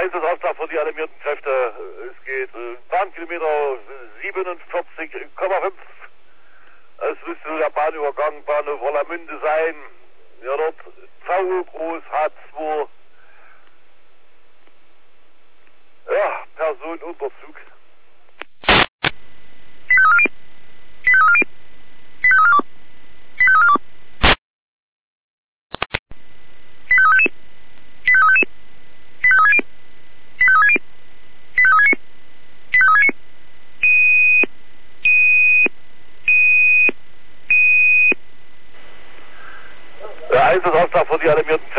Einsatzauftakt für die alarmierten Kräfte. Es geht Bahnkilometer 47,5. Es müsste der Bahnübergang Bahnhof Orlamünde sein. Ja, dort VO groß H2. Ja, Personenunterzug. Der Einsatzauftakt für die alarmierten